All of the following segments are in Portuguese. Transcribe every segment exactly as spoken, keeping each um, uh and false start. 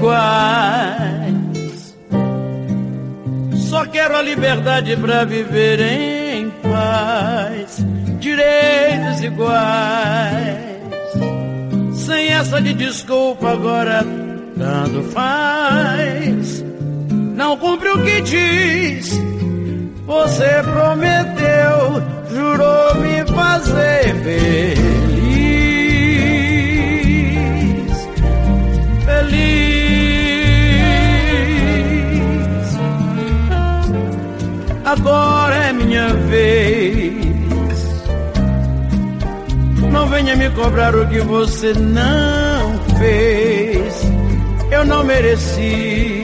iguais. Só quero a liberdade pra viver em paz. Direitos iguais. Sem essa de desculpa, agora tanto faz. Não cumpre o que diz. Você prometeu, jurou me fazer feliz. Feliz. Agora é minha vez. Não venha me cobrar o que você não fez. Eu não mereci.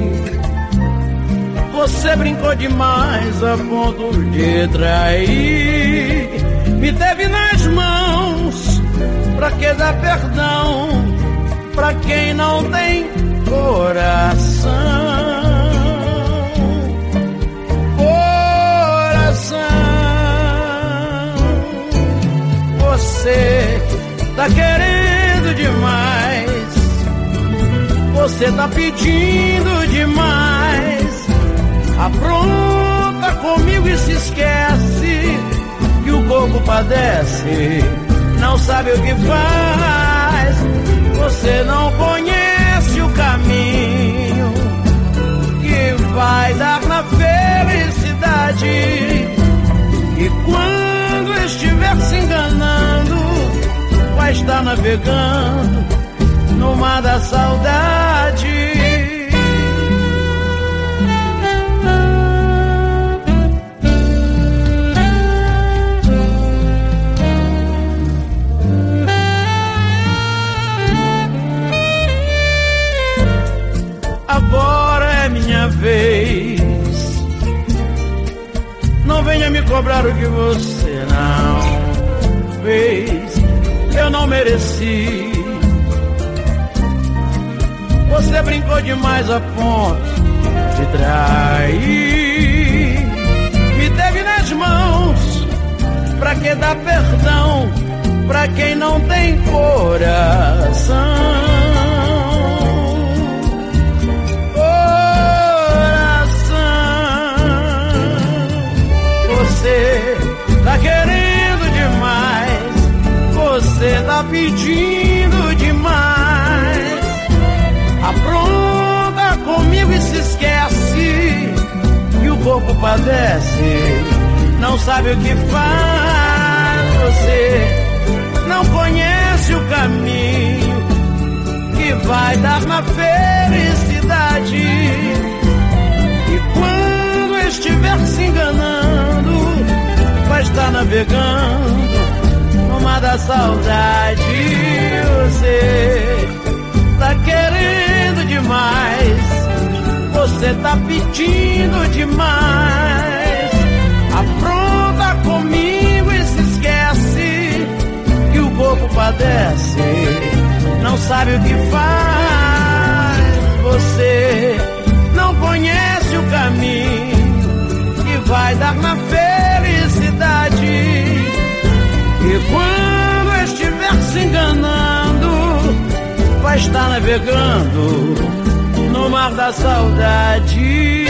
Você brincou demais a ponto de trair. Me teve nas mãos. Pra que dar perdão pra quem não tem coração? Coração. Você tá querendo demais. Você tá pedindo demais. Apronta comigo e se esquece que o corpo padece, não sabe o que faz. Você não conhece o caminho que vai dar na felicidade. E quando estiver se enganando, vai estar navegando no mar da saudade. Agora é minha vez. Não venha me cobrar o que você não fez. Eu não mereci. Você brincou demais a ponto de trair. Me teve nas mãos. Pra que dar perdão pra quem não tem coração? Você tá querendo demais. Você tá pedindo demais. Apronta comigo e se esquece que o corpo padece, não sabe o que faz. Você não conhece o caminho que vai dar na felicidade. E quando estiver se enganando, vai estar navegando no mar da saudade. Você tá querendo demais. Você tá pedindo demais. Apronta comigo e se esquece que o corpo padece, não sabe o que faz. Você não conhece o caminho que vai dar na felicidade. E quando estiver se enganando, vai estar navegando no mar da saudade.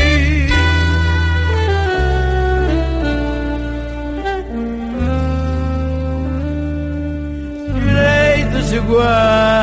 Direitos iguais.